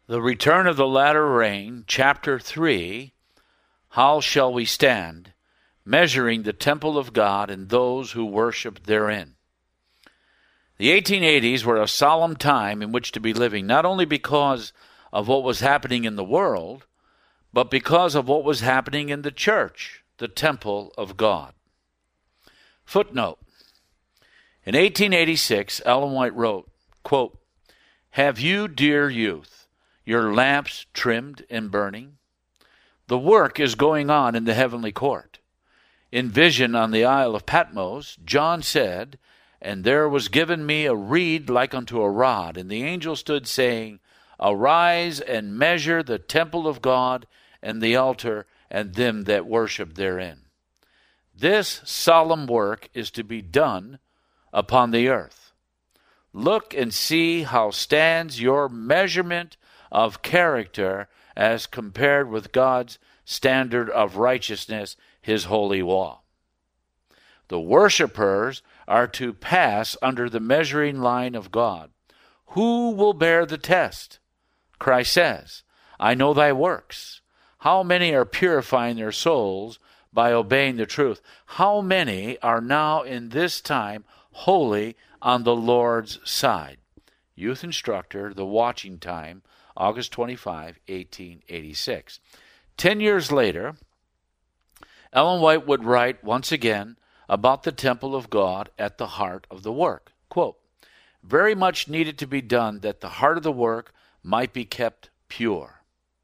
The Return of the Latter Rain, Chapter 3, How Shall We Stand? Measuring the Temple of God and Those Who Worship Therein. The 1880s were a solemn time in which to be living, not only because of what was happening in the world, but because of what was happening in the church, the temple of God. Footnote. In 1886, Ellen White wrote, quote, "Have you, dear youth, your lamps trimmed and burning? The work is going on in the heavenly court. In vision on the Isle of Patmos, John said, And there was given me a reed like unto a rod, and the angel stood saying, Arise and measure the temple of God and the altar and them that worship therein. This solemn work is to be done upon the earth. Look and see how stands your measurement of character as compared with God's standard of righteousness, his holy law. The worshipers are to pass under the measuring line of God. Who will bear the test? Christ says, I know thy works. How many are purifying their souls by obeying the truth? How many are now in this time wholly on the Lord's side? Youth Instructor, The Watching Time, August 25, 1886. 10 years later, Ellen White would write once again about the temple of God at the heart of the work. Quote, very much needed to be done that the heart of the work might be kept pure.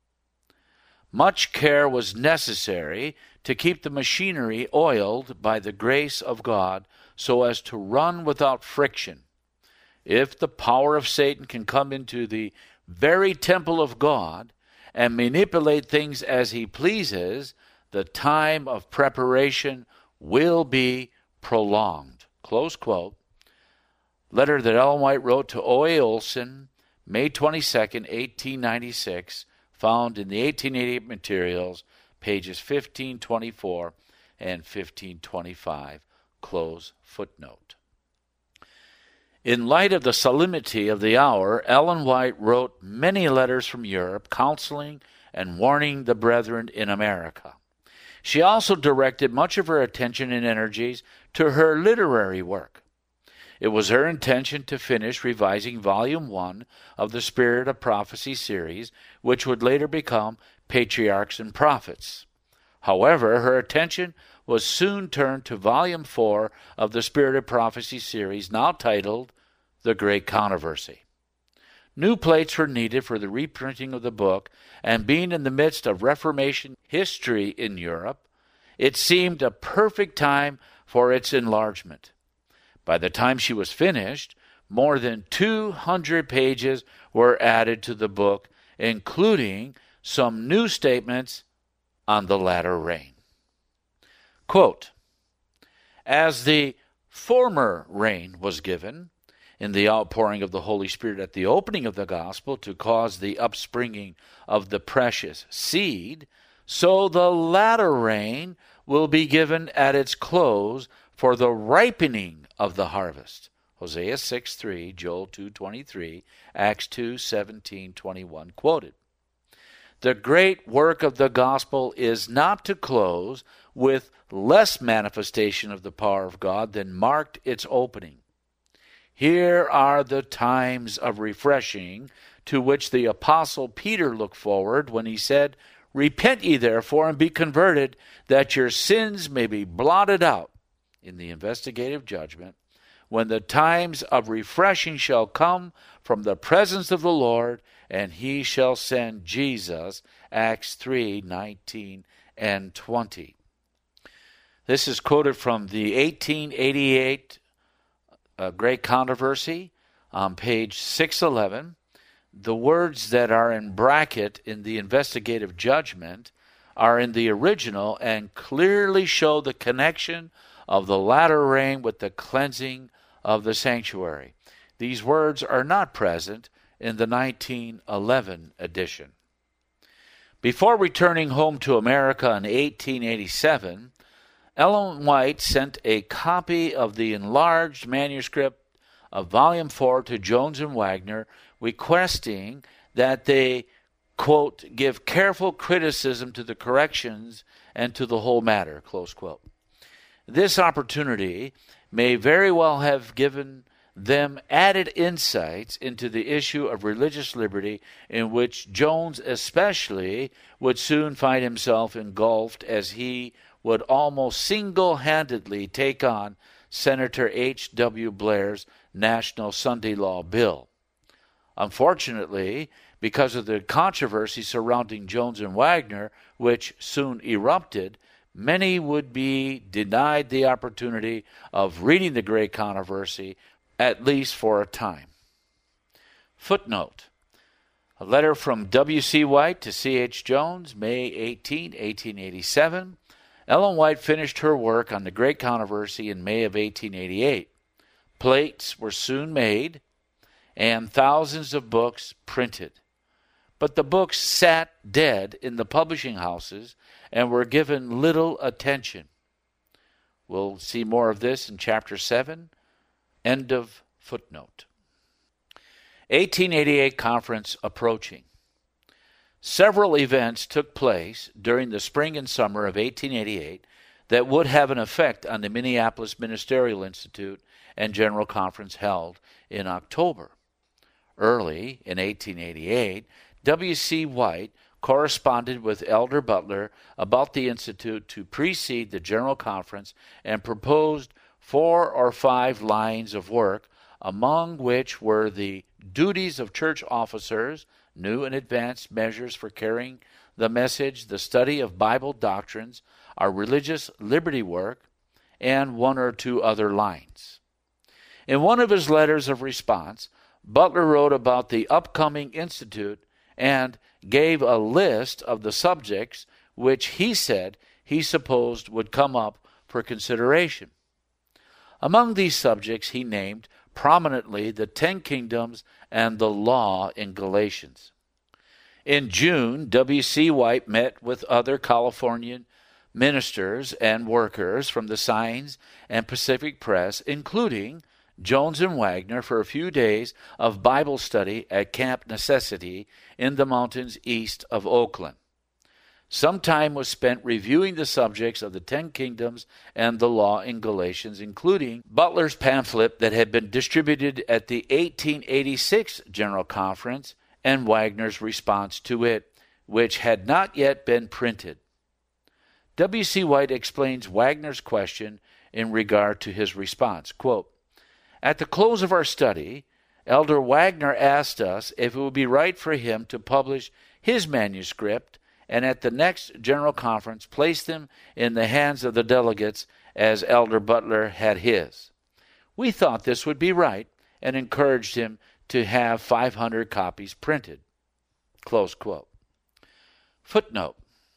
Much care was necessary to keep the machinery oiled by the grace of God so as to run without friction. If the power of Satan can come into the very temple of God and manipulate things as he pleases, the time of preparation will be prolonged. Close quote. Letter that Ellen White wrote to O.A. Olson, May 22, 1896, found in the 1888 materials, pages 1524 and 1525. Close footnote. In light of the solemnity of the hour, Ellen White wrote many letters from Europe, counseling and warning the brethren in America. She also directed much of her attention and energies to her literary work. It was her intention to finish revising Volume 1 of the Spirit of Prophecy series, which would later become Patriarchs and Prophets. However, her attention was soon turned to Volume 4 of the Spirit of Prophecy series, now titled The Great Controversy. New plates were needed for the reprinting of the book, and being in the midst of Reformation history in Europe, it seemed a perfect time for its enlargement. By the time she was finished, more than 200 pages were added to the book, including some new statements on the latter rain. Quote, as the former rain was given in the outpouring of the Holy Spirit at the opening of the gospel to cause the upspringing of the precious seed, so the latter rain will be given at its close for the ripening of the harvest. Hosea 6:3, Joel 2:23, Acts 2:17-21 quoted. The great work of the gospel is not to close with less manifestation of the power of God than marked its opening. Here are the times of refreshing to which the Apostle Peter looked forward when he said, Repent ye therefore and be converted, that your sins may be blotted out in the investigative judgment, when the times of refreshing shall come from the presence of the Lord, and he shall send Jesus. Acts 3:19 and 20. This is quoted from the 1888 Great Controversy on page 611. The words that are in bracket in the investigative judgment are in the original and clearly show the connection of the latter rain with the cleansing of the sanctuary. These words are not present in the 1911 edition. Before returning home to America in 1887, Ellen White sent a copy of the enlarged manuscript of Volume 4 to Jones and Wagner, requesting that they, quote, give careful criticism to the corrections and to the whole matter, close quote. This opportunity may very well have given them added insights into the issue of religious liberty, in which Jones especially would soon find himself engulfed, as he would almost single-handedly take on Senator H.W. Blair's National Sunday Law Bill. Unfortunately, because of the controversy surrounding Jones and Wagner, which soon erupted, many would be denied the opportunity of reading the great controversy, at least for a time. Footnote: a letter from W.C. White to C.H. Jones, May 18, 1887. Ellen White finished her work on the great controversy in May of 1888. Plates were soon made and thousands of books printed. But the books sat dead in the publishing houses and were given little attention. We'll see more of this in Chapter 7. End of footnote. 1888 conference approaching. Several events took place during the spring and summer of 1888 that would have an effect on the Minneapolis Ministerial Institute and General Conference held in October. Early in 1888, W.C. White corresponded with Elder Butler about the Institute to precede the General Conference and proposed 4 or 5 lines of work, among which were the duties of church officers, new and advanced measures for carrying the message, the study of Bible doctrines, our religious liberty work, and 1 or 2 other lines. In one of his letters of response, Butler wrote about the upcoming institute and gave a list of the subjects which he said he supposed would come up for consideration. Among these subjects he named prominently the 10 Kingdoms and the law in Galatians. In June, W.C. White met with other Californian ministers and workers from the Signs and Pacific Press, including Jones and Wagner, for a few days of Bible study at Camp Necessity in the mountains east of Oakland. Some time was spent reviewing the subjects of the 10 Kingdoms and the law in Galatians, including Butler's pamphlet that had been distributed at the 1886 General Conference and Wagner's response to it, which had not yet been printed. W.C. White explains Wagner's question in regard to his response. Quote, "At the close of our study, Elder Wagner asked us if it would be right for him to publish his manuscript and at the next General Conference place them in the hands of the delegates as Elder Butler had his. We thought this would be right and encouraged him to have 500 copies printed." Close quote. Footnote: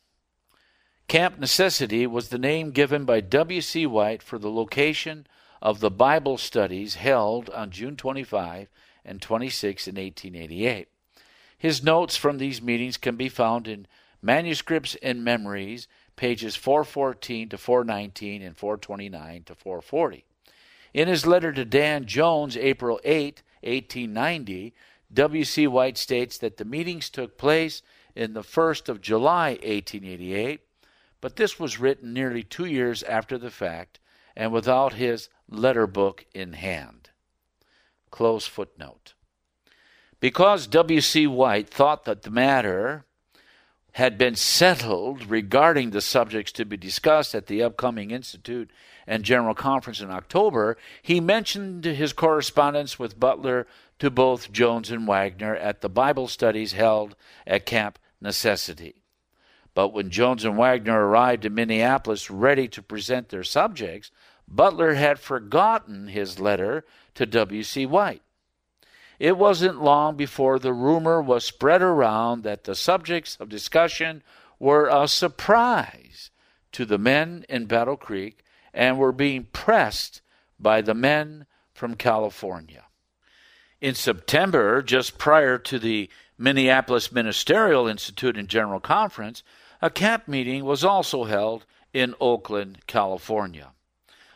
Camp Necessity was the name given by W.C. White for the location of the Bible studies held on June 25 and 26 in 1888. His notes from these meetings can be found in Manuscripts and Memories, pages 414 to 419 and 429 to 440. In his letter to Dan Jones, April 8, 1890, W.C. White states that the meetings took place in the 1st of July, 1888, but this was written nearly 2 years after the fact and without his letter book in hand. Close footnote. Because W.C. White thought that the matter had been settled regarding the subjects to be discussed at the upcoming Institute and General Conference in October, he mentioned his correspondence with Butler to both Jones and Wagner at the Bible studies held at Camp Necessity. But when Jones and Wagner arrived in Minneapolis ready to present their subjects, Butler had forgotten his letter to W.C. White. It wasn't long before the rumor was spread around that the subjects of discussion were a surprise to the men in Battle Creek and were being pressed by the men from California. In September, just prior to the Minneapolis Ministerial Institute and General Conference, a camp meeting was also held in Oakland, California.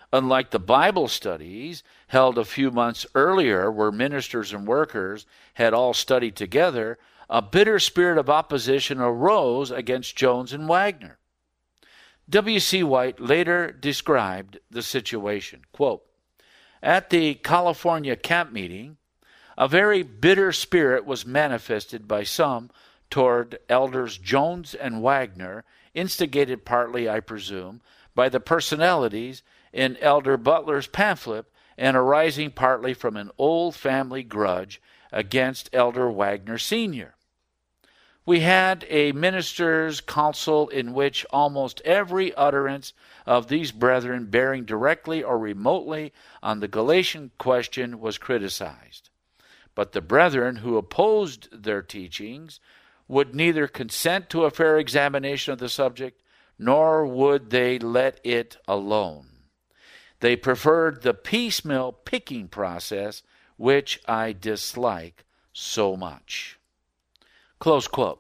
Unlike the Bible studies held a few months earlier where ministers and workers had all studied together, a bitter spirit of opposition arose against Jones and Wagner. W.C. White later described the situation, quote, "At the California camp meeting, a very bitter spirit was manifested by some toward elders Jones and Wagner, instigated partly, I presume, by the personalities in Elder Butler's pamphlet and arising partly from an old family grudge against Elder Wagner Sr. We had a ministers' council in which almost every utterance of these brethren bearing directly or remotely on the Galatian question was criticized. But the brethren who opposed their teachings would neither consent to a fair examination of the subject, nor would they let it alone. They preferred the piecemeal picking process, which I dislike so much." Close quote.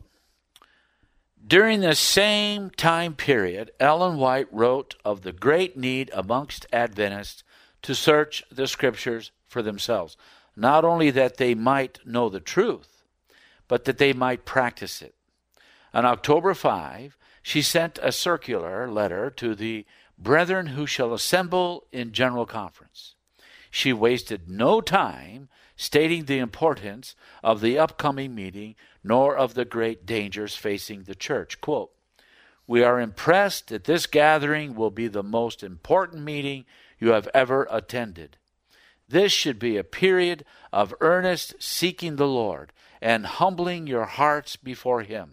During the same time period, Ellen White wrote of the great need amongst Adventists to search the Scriptures for themselves, not only that they might know the truth, but that they might practice it. On October 5, she sent a circular letter to the brethren who shall assemble in General Conference. She wasted no time stating the importance of the upcoming meeting, nor of the great dangers facing the church. Quote, "We are impressed that this gathering will be the most important meeting you have ever attended. This should be a period of earnest seeking the Lord and humbling your hearts before Him.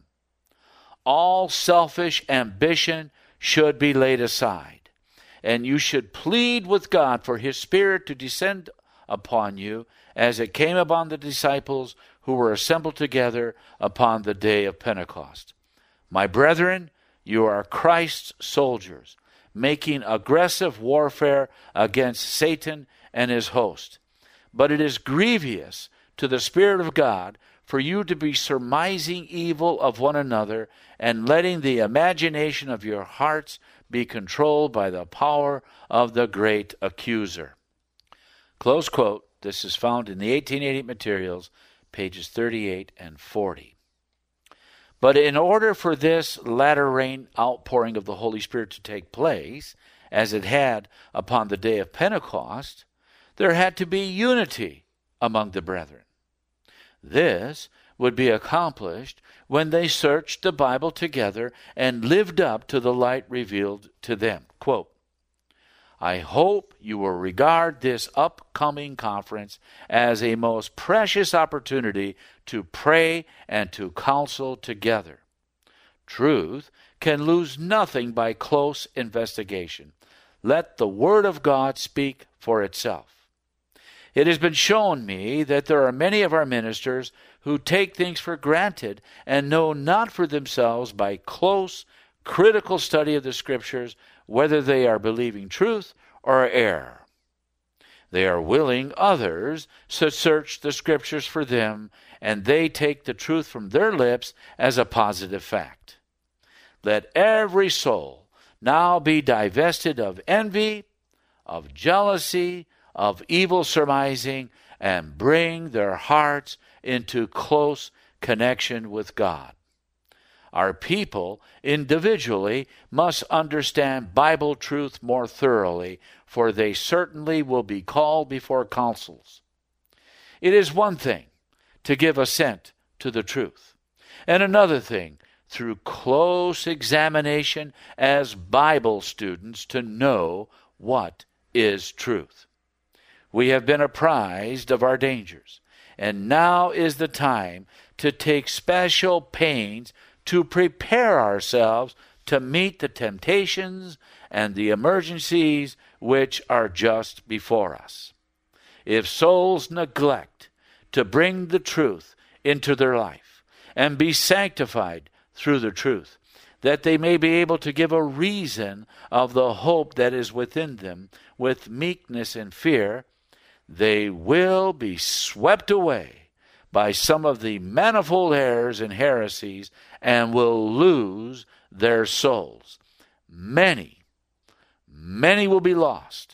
All selfish ambition should be laid aside, and you should plead with God for His Spirit to descend upon you as it came upon the disciples who were assembled together upon the day of Pentecost. My brethren, you are Christ's soldiers, making aggressive warfare against Satan and his host. But it is grievous to the Spirit of God for you to be surmising evil of one another and letting the imagination of your hearts be controlled by the power of the great accuser." Close quote. This is found in the 1880 materials, pages 38 and 40. But in order for this latter rain outpouring of the Holy Spirit to take place, as it had upon the day of Pentecost, there had to be unity among the brethren. This would be accomplished when they searched the Bible together and lived up to the light revealed to them. Quote, "I hope you will regard this upcoming conference as a most precious opportunity to pray and to counsel together. Truth can lose nothing by close investigation. Let the Word of God speak for itself. It has been shown me that there are many of our ministers who take things for granted and know not for themselves by close, critical study of the Scriptures whether they are believing truth or error. They are willing others to search the Scriptures for them, and they take the truth from their lips as a positive fact. Let every soul now be divested of envy, of jealousy, of evil surmising, and bring their hearts into close connection with God. Our people individually must understand Bible truth more thoroughly, for they certainly will be called before councils. It is one thing to give assent to the truth, and another thing, through close examination as Bible students, to know what is truth. We have been apprised of our dangers, and now is the time to take special pains to prepare ourselves to meet the temptations and the emergencies which are just before us. If souls neglect to bring the truth into their life and be sanctified through the truth, that they may be able to give a reason of the hope that is within them with meekness and fear, they will be swept away by some of the manifold errors and heresies and will lose their souls. Many will be lost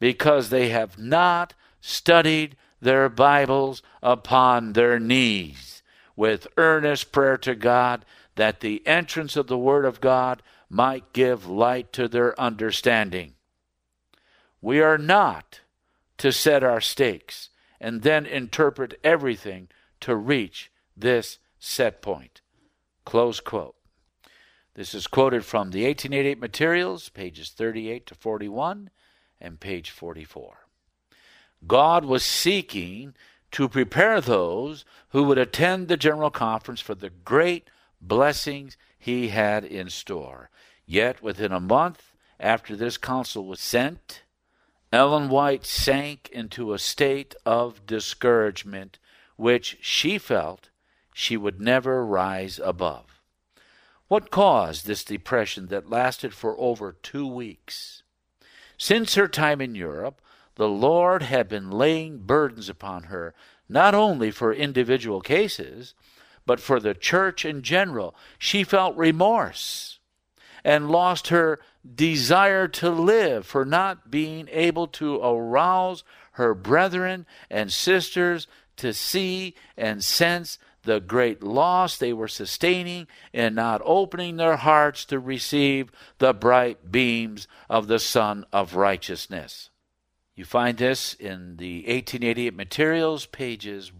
because they have not studied their Bibles upon their knees, with earnest prayer to God that the entrance of the Word of God might give light to their understanding. We are not to set our stakes and then interpret everything to reach this set point. Close quote. This is quoted from the 1888 materials, pages 38 to 41 and page 44. God was seeking to prepare those who would attend the General Conference for the great blessings he had in store. Yet within a month after this council was sent, Ellen White sank into a state of discouragement which she felt she would never rise above. What caused this depression that lasted for over 2 weeks? Since her time in Europe, the Lord had been laying burdens upon her, not only for individual cases, but for the church in general. She felt remorse and lost her desire to live for not being able to arouse her brethren and sisters to see and sense the great loss they were sustaining in not opening their hearts to receive the bright beams of the Sun of Righteousness. You find this in the 1888 materials, pages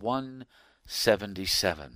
177.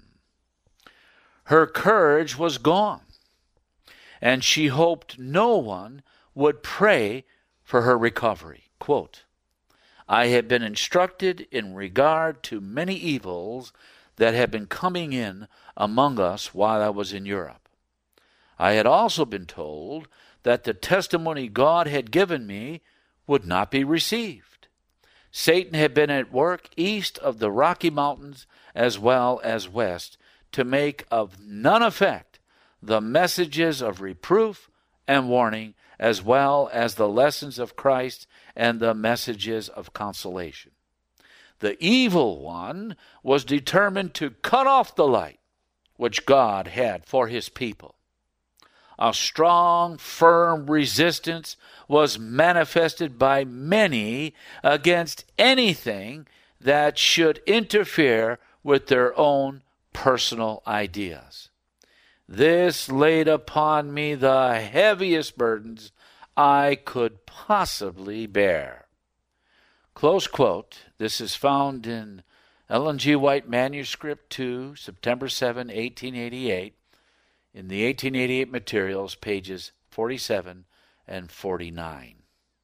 Her courage was gone, and she hoped no one would pray for her recovery. Quote, I had been instructed in regard to many evils that had been coming in among us while I was in Europe. I had also been told that the testimony God had given me would not be received. Satan had been at work east of the Rocky Mountains as well as west to make of none effect the messages of reproof and warning, as well as the lessons of Christ and the messages of consolation. The evil one was determined to cut off the light which God had for his people. A strong, firm resistance was manifested by many against anything that should interfere with their own personal ideas. This laid upon me the heaviest burdens I could possibly bear. Close quote. This is found in Ellen G. White Manuscript 2, September 7, 1888, in the 1888 materials, pages 47 and 49.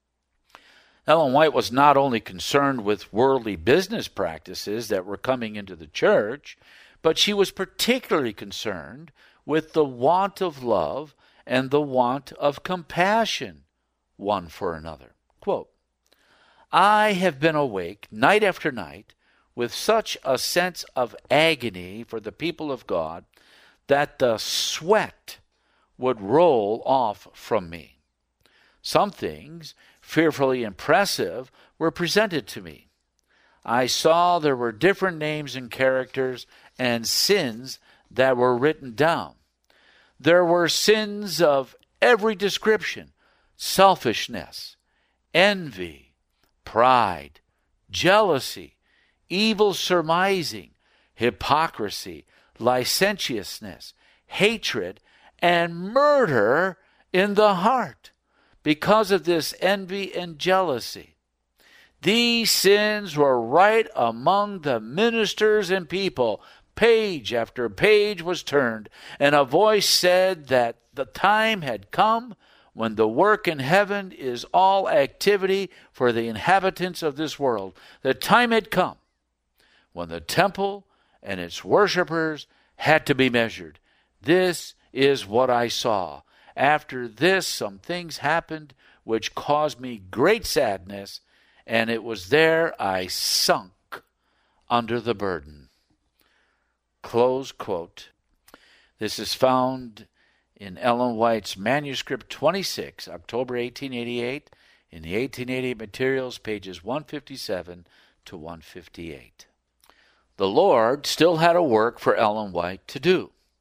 Ellen White was not only concerned with worldly business practices that were coming into the church, but she was particularly concerned with the want of love and the want of compassion one for another. Quote, I have been awake night after night with such a sense of agony for the people of God that the sweat would roll off from me. Some things fearfully impressive were presented to me. I saw there were different names and characters and sins that were written down. There were sins of every description: selfishness, envy, pride, jealousy, evil surmising, hypocrisy, licentiousness, hatred, and murder in the heart because of this envy and jealousy. These sins were right among the ministers and people. Page after page was turned, and a voice said that the time had come when the work in heaven is all activity for the inhabitants of this world. The time had come when the temple and its worshipers had to be measured. This is what I saw. After this, some things happened which caused me great sadness, and it was there I sunk under the burden. Close quote. This is found in Ellen White's Manuscript 26, October 1888, in the 1888 materials, pages 157 to 158. The Lord still had a work for Ellen White to do.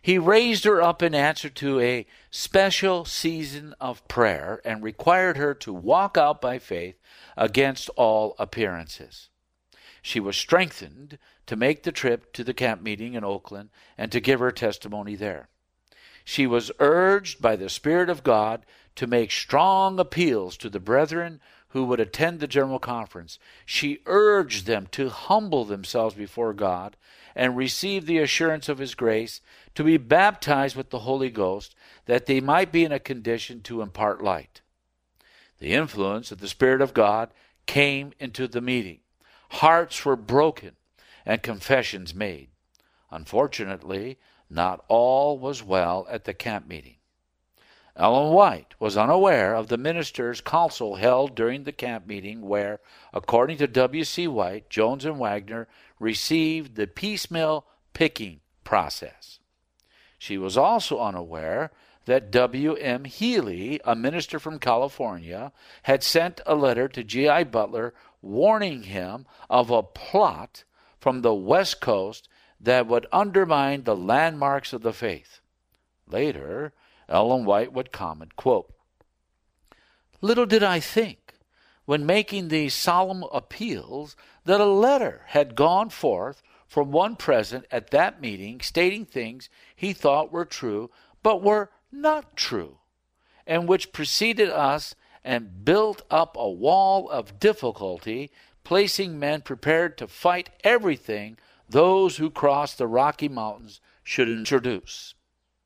He raised her up in answer to a special season of prayer and required her to walk out by faith against all appearances. She was strengthened to make the trip to the camp meeting in Oakland and to give her testimony there. She was urged by the Spirit of God to make strong appeals to the brethren who would attend the General Conference. She urged them to humble themselves before God and receive the assurance of His grace, to be baptized with the Holy Ghost, that they might be in a condition to impart light. The influence of the Spirit of God came into the meeting. Hearts were broken and confessions made. Unfortunately, not all was well at the camp meeting. Ellen White was unaware of the ministers' council held during the camp meeting where, according to W.C. White, Jones and Wagner received the piecemeal picking process. She was also unaware that W.M. Healy, a minister from California, had sent a letter to G.I. Butler warning him of a plot from the West Coast that would undermine the landmarks of the faith. Later, Ellen White would comment, quote, "Little did I think, when making these solemn appeals, that a letter had gone forth from one present at that meeting stating things he thought were true, but were not true, and which preceded us and built up a wall of difficulty, placing men prepared to fight everything those who cross the Rocky Mountains should introduce."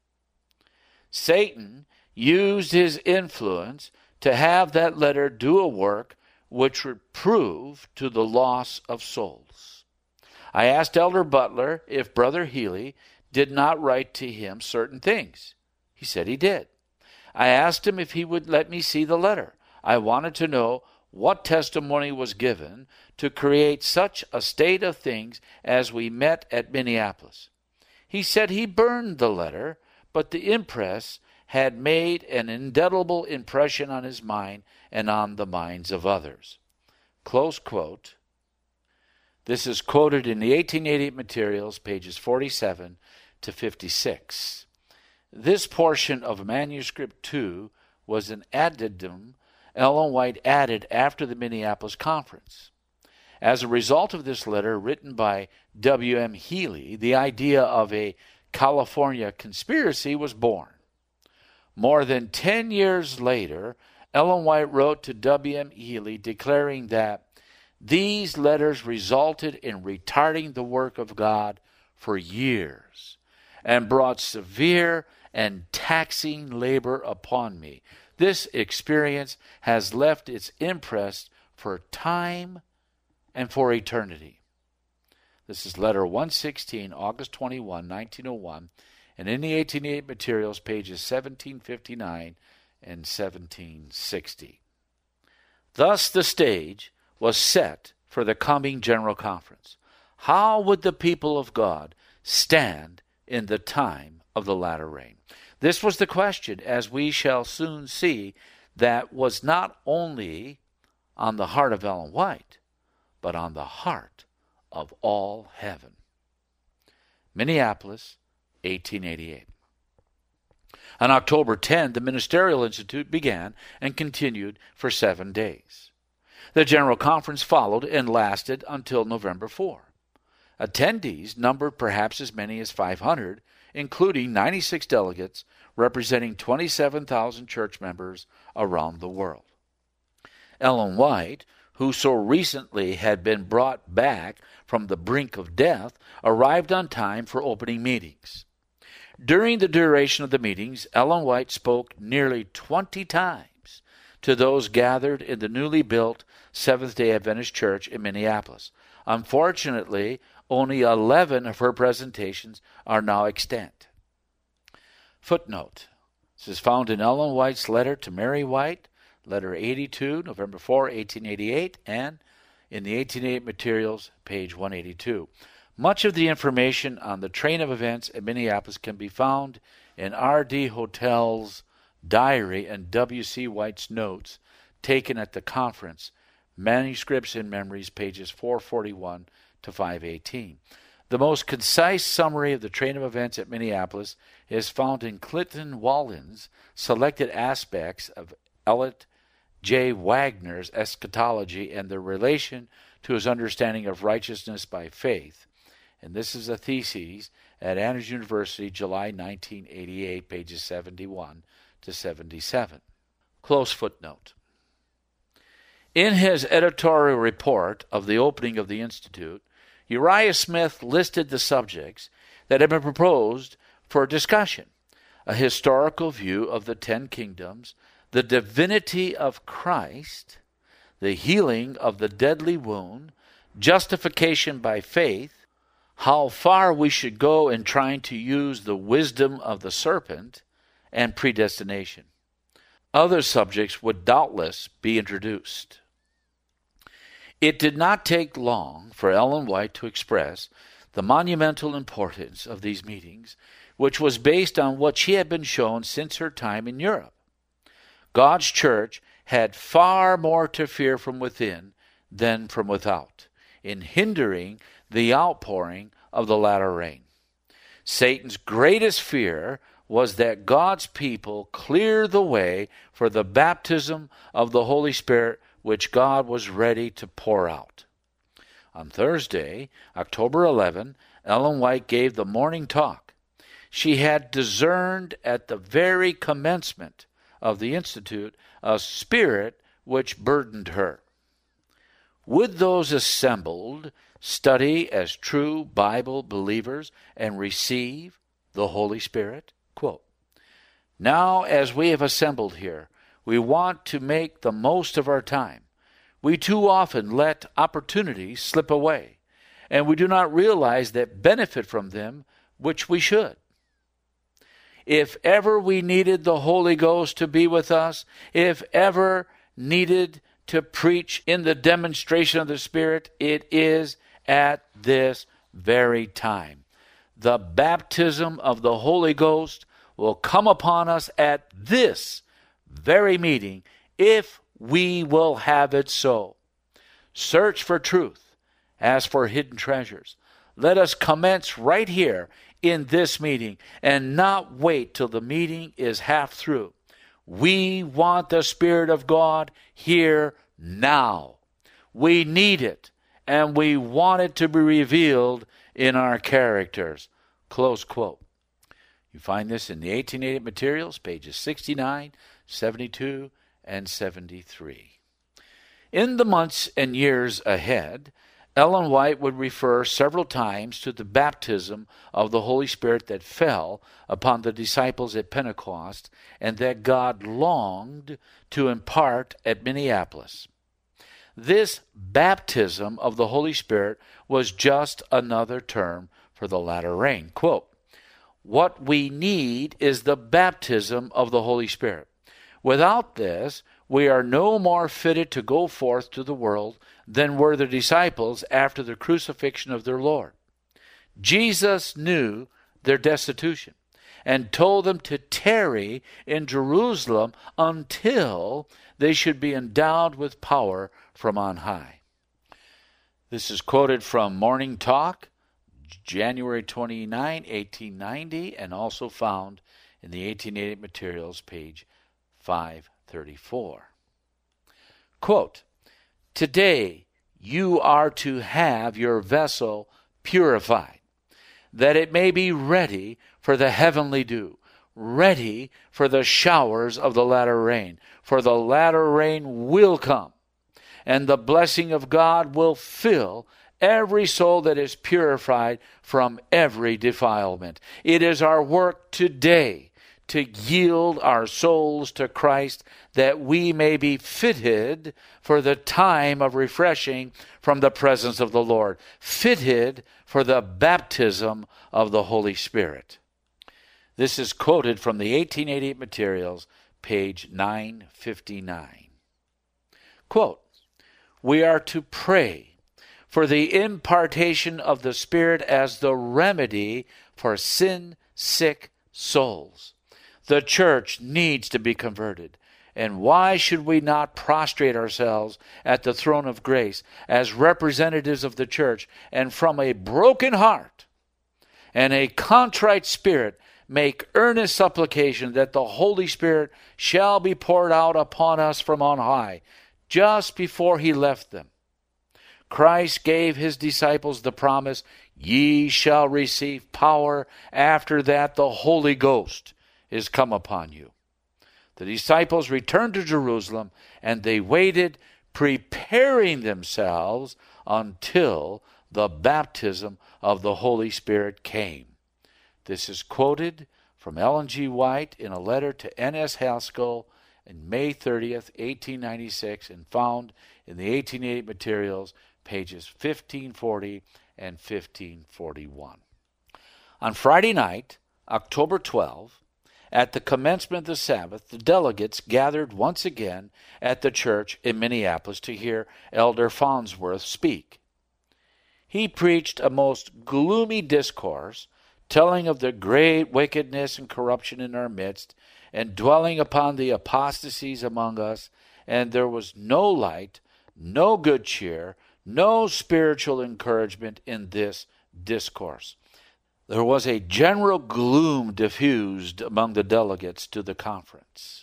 Satan used his influence to have that letter do a work which would prove to the loss of souls. I asked Elder Butler if Brother Healy did not write to him certain things. He said he did. I asked him if he would let me see the letter. I wanted to know what testimony was given to create such a state of things as we met at Minneapolis. He said he burned the letter, but the impress had made an indelible impression on his mind and on the minds of others. Close quote. This is quoted in the 1888 materials, pages 47 to 56. This portion of Manuscript 2 was an addendum Ellen White added after the Minneapolis Conference. As a result of this letter written by W.M. Healy, the idea of a California conspiracy was born. More than 10 years later, Ellen White wrote to W.M. Healy declaring that these letters resulted in retarding the work of God for years and brought severe and taxing labor upon me. This experience has left its impress for time and for eternity. This is letter 116, August 21, 1901, and in the 1888 materials, pages 1759 and 1760. Thus the stage was set for the coming General Conference. How would the people of God stand in the time of the latter rain? This was the question, as we shall soon see, that was not only on the heart of Ellen White, but on the heart of all heaven. Minneapolis, 1888. On October 10, the Ministerial Institute began and continued for 7 days. The General Conference followed and lasted until November 4. Attendees numbered perhaps as many as 500, including 96 delegates representing 27,000 church members around the world. Ellen White, who so recently had been brought back from the brink of death, arrived on time for opening meetings. During the duration of the meetings, Ellen White spoke nearly 20 times to those gathered in the newly built Seventh-day Adventist Church in Minneapolis. Unfortunately, only 11 of her presentations are now extant. Footnote. This is found in Ellen White's letter to Mary White, letter 82, November 4, 1888, and in the 1888 materials, page 182. Much of the information on the train of events at Minneapolis can be found in R.D. Hotel's diary and W.C. White's notes taken at the conference, Manuscripts and Memories, pages 441 to 518. The most concise summary of the train of events at Minneapolis is found in Clinton Wallen's selected aspects of Elliot J. Wagner's eschatology and their relation to his understanding of righteousness by faith. And this is a thesis at Andrews University, July 1988, pages 71 to 77. Close footnote. In his editorial report of the opening of the Institute, Uriah Smith listed the subjects that have been proposed for discussion: a historical view of the 10 kingdoms, the divinity of Christ, the healing of the deadly wound, justification by faith, how far we should go in trying to use the wisdom of the serpent, and predestination. Other subjects would doubtless be introduced. It did not take long for Ellen White to express the monumental importance of these meetings, which was based on what she had been shown since her time in Europe. God's church had far more to fear from within than from without, in hindering the outpouring of the latter rain. Satan's greatest fear was that God's people clear the way for the baptism of the Holy Spirit which God was ready to pour out. On Thursday, October 11, Ellen White gave the morning talk. She had discerned at the very commencement of the Institute a spirit which burdened her. Would those assembled study as true Bible believers and receive the Holy Spirit? Quote, "Now, as we have assembled here, we want to make the most of our time. We too often let opportunities slip away, and we do not realize that benefit from them which we should. If ever we needed the Holy Ghost to be with us, if ever needed to preach in the demonstration of the Spirit, it is at this very time. The baptism of the Holy Ghost will come upon us at this very meeting if we will have it so. Search for truth as for hidden treasures. Let us commence right here in this meeting and not wait till the meeting is half through. We want the Spirit of God here now. We need it, and we want it to be revealed in our characters." Close quote. You find this in the 1888 materials, pages 69, 72, and 73. In the months and years ahead, Ellen White would refer several times to the baptism of the Holy Spirit that fell upon the disciples at Pentecost and that God longed to impart at Minneapolis. This baptism of the Holy Spirit was just another term for the latter rain. Quote, "What we need is the baptism of the Holy Spirit. Without this, we are no more fitted to go forth to the world than were the disciples after the crucifixion of their Lord. Jesus knew their destitution and told them to tarry in Jerusalem until they should be endowed with power from on high." This is quoted from Morning Talk, January 29, 1890, and also found in the 1888 materials, page 534. Quote, "Today you are to have your vessel purified, that it may be ready for the heavenly dew, ready for the showers of the latter rain. For the latter rain will come, and the blessing of God will fill every soul that is purified from every defilement. It is our work today to yield our souls to Christ, that we may be fitted for the time of refreshing from the presence of the Lord, fitted for the baptism of the Holy Spirit." This is quoted from the 1888 materials, page 959. Quote, "We are to pray for the impartation of the Spirit as the remedy for sin-sick souls. The church needs to be converted, And why should we not prostrate ourselves at the throne of grace as representatives of the church, and from a broken heart and a contrite spirit make earnest supplication that the Holy Spirit shall be poured out upon us from on high, just before he left them. Christ gave his disciples the promise, ye shall receive power after that the Holy Ghost is come upon you. The disciples returned to Jerusalem, and they waited, preparing themselves until the baptism of the Holy Spirit came. This is quoted from Ellen G. White in a letter to N.S. Haskell on May 30th, 1896, and found in the 1888 materials, pages 1540 and 1541. On Friday night, October 12, at the commencement of the Sabbath, the delegates gathered once again at the church in Minneapolis to hear Elder Farnsworth speak. He preached a most gloomy discourse, telling of the great wickedness and corruption in our midst, and dwelling upon the apostasies among us, and there was no light, no good cheer, no spiritual encouragement in this discourse. There was a general gloom diffused among the delegates to the conference.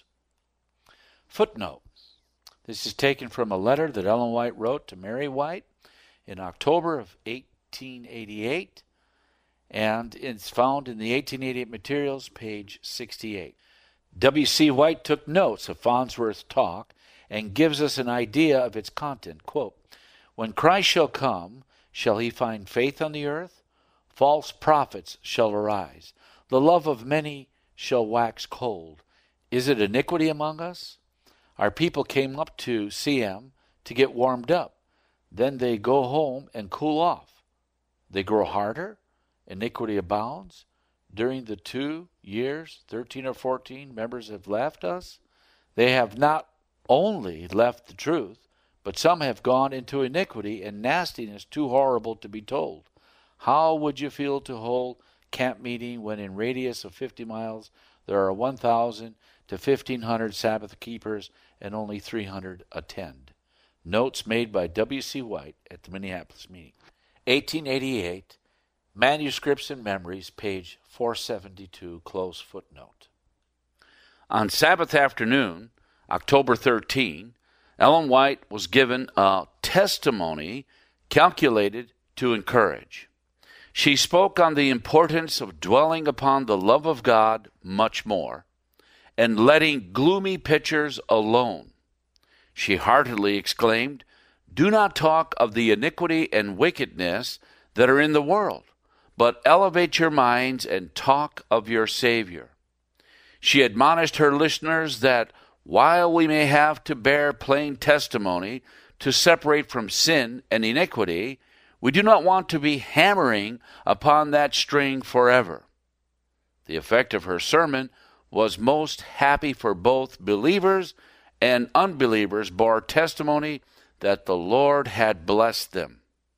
Footnote. This is taken from a letter that Ellen White wrote to Mary White in October of 1888, and it's found in the 1888 materials, page 68. W.C. White took notes of Farnsworth's talk and gives us an idea of its content. Quote, when Christ shall come, shall he find faith on the earth? False prophets shall arise. The love of many shall wax cold. Is it iniquity among us? Our people came up to CM to get warmed up. Then they go home and cool off. They grow harder. Iniquity abounds. During the 2 years, 13 or 14 members have left us. They have not only left the truth, but some have gone into iniquity and nastiness too horrible to be told. How would you feel to hold camp meeting when in radius of 50 miles there are 1,000 to 1,500 Sabbath keepers and only 300 attend? Notes made by W.C. White at the Minneapolis meeting. 1888, Manuscripts and Memories, page 472, close footnote. On Sabbath afternoon, October 13, Ellen White was given a testimony calculated to encourage. She spoke on the importance of dwelling upon the love of God much more, and letting gloomy pictures alone. She heartily exclaimed, do not talk of the iniquity and wickedness that are in the world, but elevate your minds and talk of your Savior. She admonished her listeners that while we may have to bear plain testimony to separate from sin and iniquity, we do not want to be hammering upon that string forever. The effect of her sermon was most happy, for both believers and unbelievers bore testimony that the Lord had blessed them.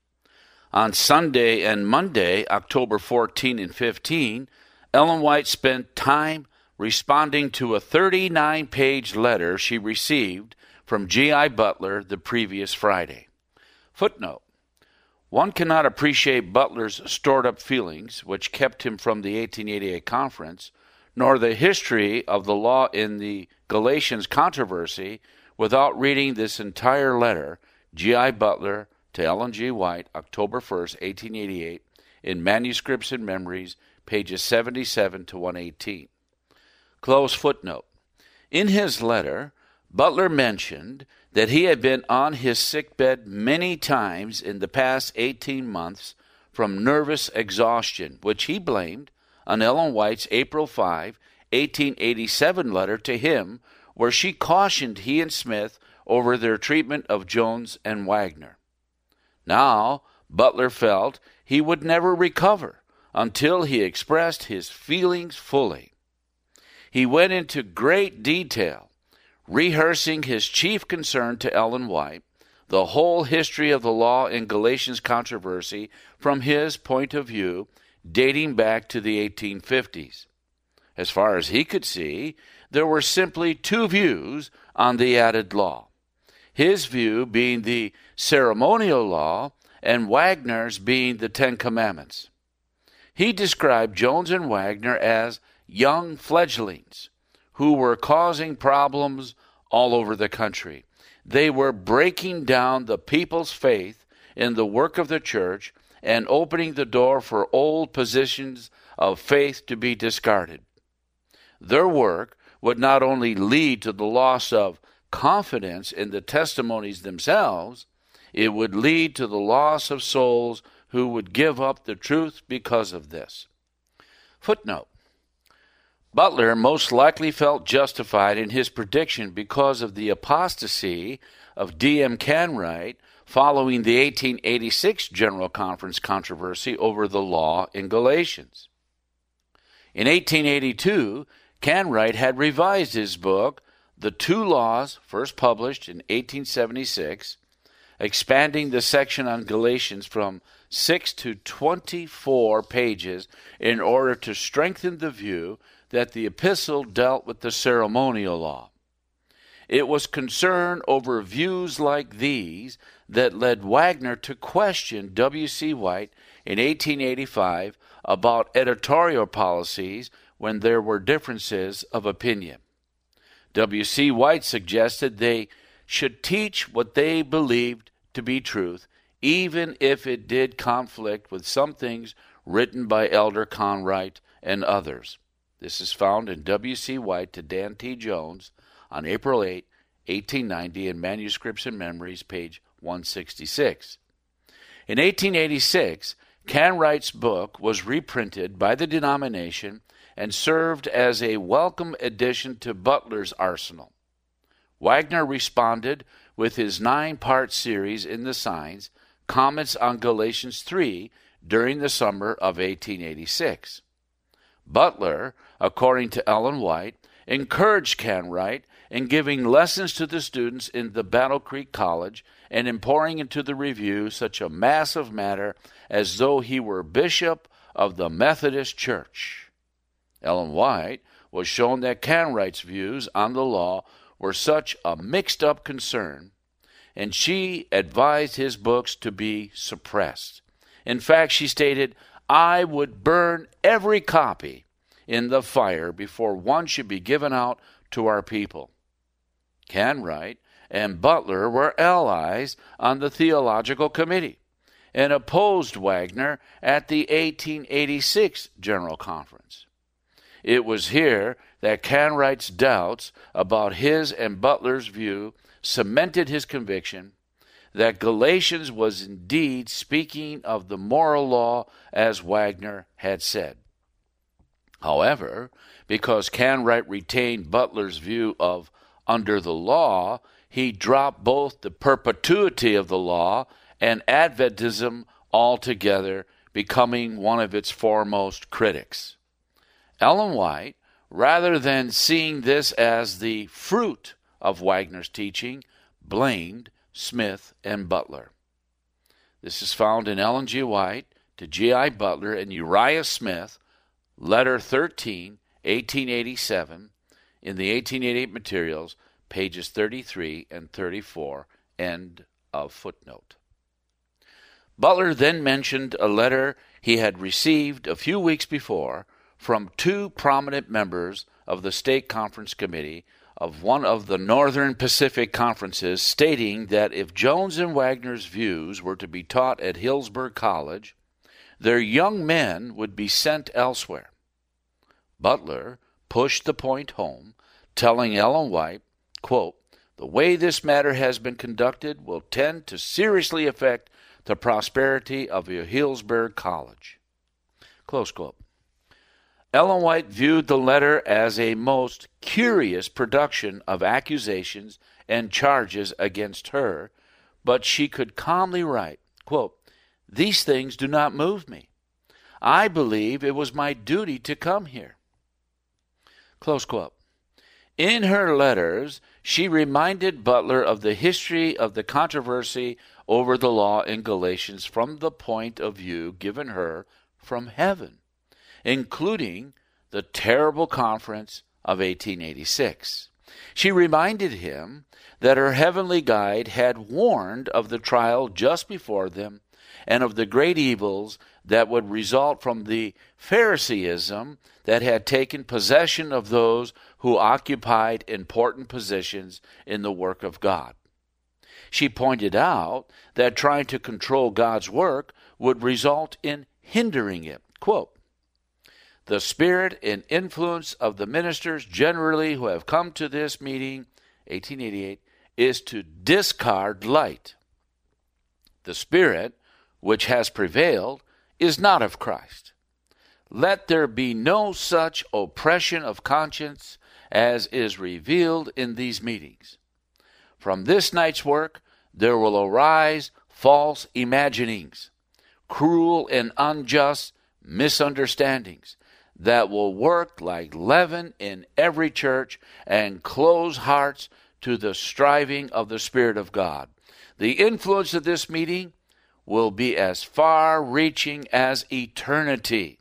On Sunday and Monday, October 14 and 15, Ellen White spent time responding to a 39-page letter she received from G.I. Butler the previous Friday. Footnote. One cannot appreciate Butler's stored-up feelings, which kept him from the 1888 conference, nor the history of the law in the Galatians controversy, without reading this entire letter, G.I. Butler to Ellen G. White, October 1st, 1888, in Manuscripts and Memories, pages 77 to 118. Close footnote. In his letter, Butler mentioned that he had been on his sickbed many times in the past 18 months from nervous exhaustion, which he blamed on Ellen White's April 5, 1887 letter to him, where she cautioned he and Smith over their treatment of Jones and Wagner. Now, Butler felt he would never recover until he expressed his feelings fully. He went into great detail, rehearsing his chief concern to Ellen White, the whole history of the law in Galatians controversy from his point of view, dating back to the 1850s. As far as he could see, there were simply two views on the added law, his view being the ceremonial law and Wagner's being the Ten Commandments. He described Jones and Wagner as young fledglings who were causing problems all over the country. They were breaking down the people's faith in the work of the church and opening the door for old positions of faith to be discarded. Their work would not only lead to the loss of confidence in the testimonies themselves, it would lead to the loss of souls who would give up the truth because of this. Footnote: Butler most likely felt justified in his prediction because of the apostasy of D.M. Canwright following the 1886 General Conference controversy over the law in Galatians. In 1882, Canwright had revised his book, The Two Laws, first published in 1876, expanding the section on Galatians from 6 to 24 pages in order to strengthen the view that the epistle dealt with the ceremonial law. It was concern over views like these that led Wagner to question W.C. White in 1885 about editorial policies when there were differences of opinion. W.C. White suggested they should teach what they believed to be truth, even if it did conflict with some things written by Elder Canwright and others. This is found in W.C. White to Dan T. Jones on April 8, 1890 in Manuscripts and Memories, page 166. In 1886, Canwright's book was reprinted by the denomination and served as a welcome addition to Butler's arsenal. Wagner responded with his 9-part series in the Signs, Comments on Galatians 3, during the summer of 1886. Butler, according to Ellen White, encouraged Canwright in giving lessons to the students in the Battle Creek College and in pouring into the review such a massive matter as though he were bishop of the Methodist Church. Ellen White was shown that Canwright's views on the law were such a mixed-up concern, and she advised his books to be suppressed. In fact, she stated, "I would burn every copy in the fire before one should be given out to our people." Canwright and Butler were allies on the Theological Committee and opposed Wagner at the 1886 General Conference. It was here that Canwright's doubts about his and Butler's view cemented his conviction that Galatians was indeed speaking of the moral law as Wagner had said. However, because Canwright retained Butler's view of under the law, he dropped both the perpetuity of the law and Adventism altogether, becoming one of its foremost critics. Ellen White, rather than seeing this as the fruit of Wagner's teaching, blamed Smith and Butler. This is found in Ellen G. White to G.I. Butler and Uriah Smith, Letter 13, 1887, in the 1888 materials, pages 33 and 34, end of footnote. Butler then mentioned a letter he had received a few weeks before from two prominent members of the State Conference Committee of one of the Northern Pacific Conferences, stating that if Jones and Wagner's views were to be taught at Hillsburg College, their young men would be sent elsewhere. Butler pushed the point home, telling Ellen White, quote, "The way this matter has been conducted will tend to seriously affect the prosperity of Hillsburg College." Close quote. Ellen White viewed the letter as a most curious production of accusations and charges against her, but she could calmly write, quote, "These things do not move me. I believe it was my duty to come here." Close quote. In her letters, she reminded Butler of the history of the controversy over the law in Galatians from the point of view given her from heaven, including the terrible conference of 1886. She reminded him that her heavenly guide had warned of the trial just before them and of the great evils that would result from the Phariseeism that had taken possession of those who occupied important positions in the work of God. She pointed out that trying to control God's work would result in hindering it. Quote, "The spirit and influence of the ministers generally who have come to this meeting, 1888, is to discard light. The spirit which has prevailed is not of Christ. Let there be no such oppression of conscience as is revealed in these meetings. From this night's work there will arise false imaginings, cruel and unjust misunderstandings that will work like leaven in every church and close hearts to the striving of the Spirit of God. The influence of this meeting will be as far-reaching as eternity.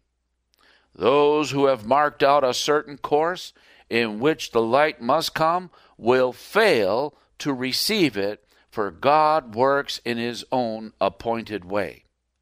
Those who have marked out a certain course in which the light must come will fail to receive it, for God works in his own appointed way."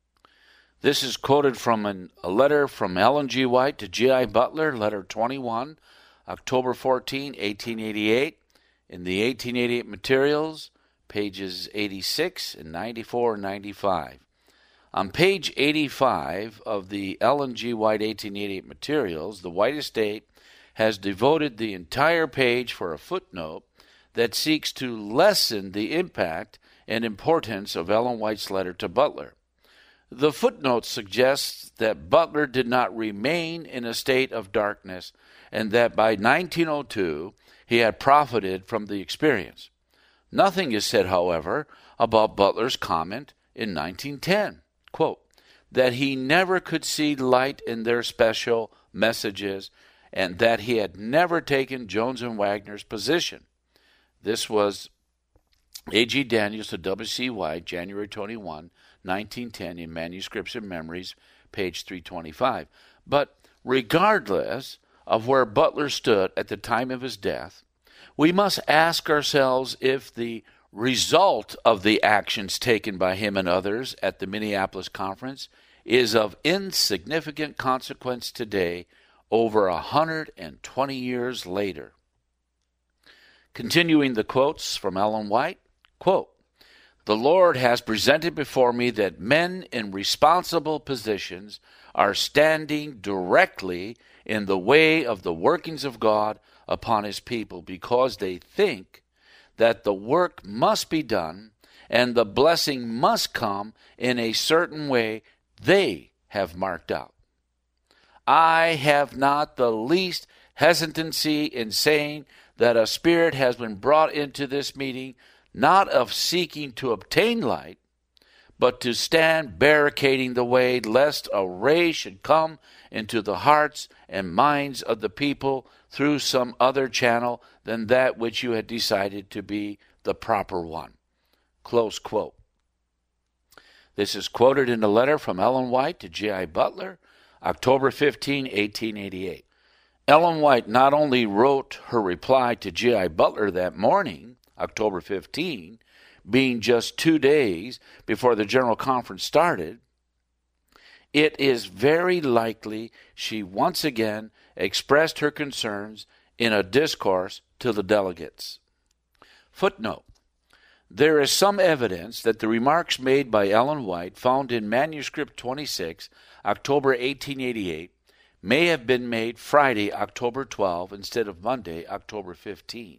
This is quoted from a letter from Ellen G. White to G.I. Butler, letter 21, October 14, 1888, in the 1888 materials, pages 86 and 94 and 95. On page 85 of the Ellen G. White 1888 materials, the White Estate has devoted the entire page for a footnote that seeks to lessen the impact and importance of Ellen White's letter to Butler. The footnote suggests that Butler did not remain in a state of darkness and that by 1902 he had profited from the experience. Nothing is said, however, about Butler's comment in 1910, quote, that he never could see light in their special messages and that he had never taken Jones and Wagner's position. This was A.G. Daniels to W.C. White, January 21, 1910, in Manuscripts and Memories, page 325. But regardless of where Butler stood at the time of his death, we must ask ourselves if the result of the actions taken by him and others at the Minneapolis Conference is of insignificant consequence today, over 120 years later. Continuing the quotes from Ellen White, quote, "The Lord has presented before me that men in responsible positions are standing directly in the way of the workings of God upon his people because they think that the work must be done and the blessing must come in a certain way they have marked out. I have not the least hesitancy in saying that a spirit has been brought into this meeting not of seeking to obtain light, but to stand barricading the way lest a ray should come into the hearts and minds of the people through some other channel than that which you had decided to be the proper one." Close quote. This is quoted in a letter from Ellen White to G.I. Butler, October 15, 1888. Ellen White not only wrote her reply to G.I. Butler that morning, October 15, being just 2 days before the General Conference started, it is very likely she once again expressed her concerns in a discourse to the delegates. Footnote: there is some evidence that the remarks made by Ellen White, found in Manuscript 26, October 1888, may have been made Friday, October 12, instead of Monday, October 15.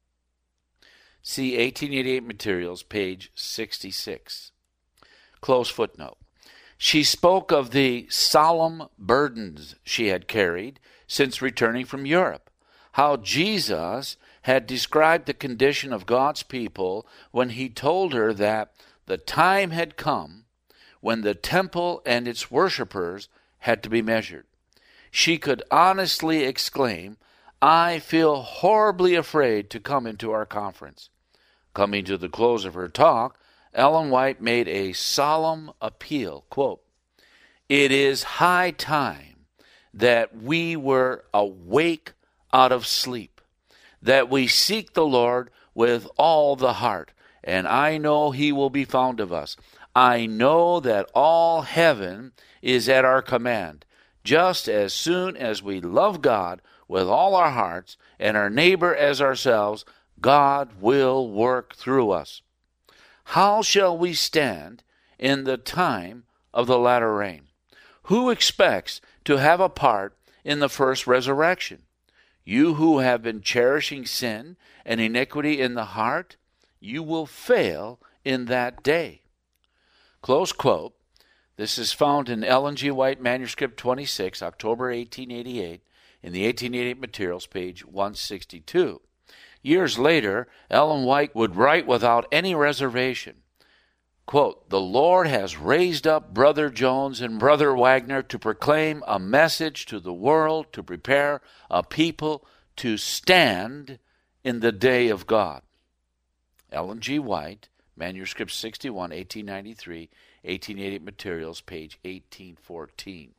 See 1888 materials, page 66. Close footnote. She spoke of the solemn burdens she had carried since returning from Europe, how Jesus had described the condition of God's people when he told her that the time had come when the temple and its worshipers had to be measured. She could honestly exclaim, "I feel horribly afraid to come into our conference." Coming to the close of her talk, Ellen White made a solemn appeal, quote, "It is high time that we were awake out of sleep, that we seek the Lord with all the heart, and I know he will be found of us. I know that all heaven is at our command. Just as soon as we love God with all our hearts and our neighbor as ourselves, God will work through us. How shall we stand in the time of the latter rain? Who expects to have a part in the first resurrection? You who have been cherishing sin and iniquity in the heart, you will fail in that day. Close quote. This is found in Ellen G. White, Manuscript 26, October 1888, in the 1888 materials, page 162. Years later, Ellen White would write without any reservation, quote, "The Lord has raised up Brother Jones and Brother Wagner to proclaim a message to the world, to prepare a people to stand in the day of God." Ellen G. White, Manuscript 61, 1893, 1888 materials, page 1814.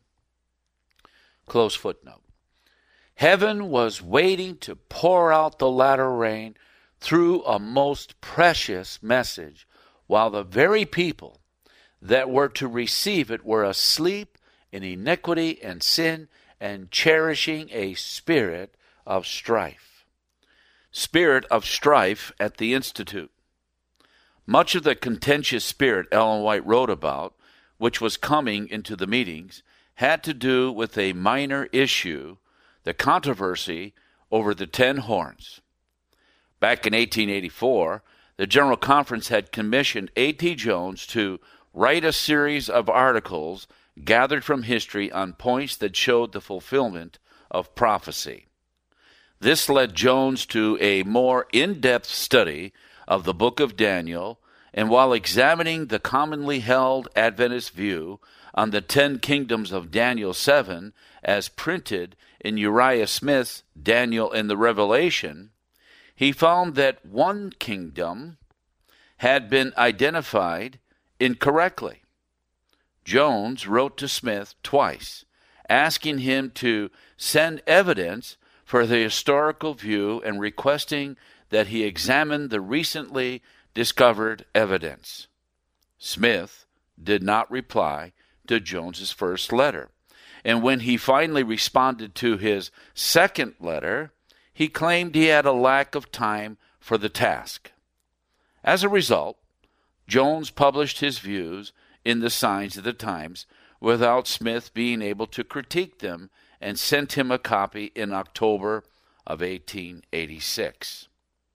Close footnote. Heaven was waiting to pour out the latter rain through a most precious message, while the very people that were to receive it were asleep in iniquity and sin and cherishing a spirit of strife. Spirit of strife at the Institute. Much of the contentious spirit Ellen White wrote about, which was coming into the meetings, had to do with a minor issue, the controversy over the 10 horns. Back in 1884, the General Conference had commissioned A.T. Jones to write a series of articles gathered from history on points that showed the fulfillment of prophecy. This led Jones to a more in-depth study of the book of Daniel, and while examining the commonly held Adventist view on the 10 kingdoms of Daniel 7 as printed in Uriah Smith's Daniel and the Revelation, he found that one kingdom had been identified incorrectly. Jones wrote to Smith twice, asking him to send evidence for the historical view and requesting that he examine the recently discovered evidence. Smith did not reply to Jones's first letter, and when he finally responded to his second letter, he claimed he had a lack of time for the task. As a result, Jones published his views in the Signs of the Times without Smith being able to critique them, and sent him a copy in October of 1886.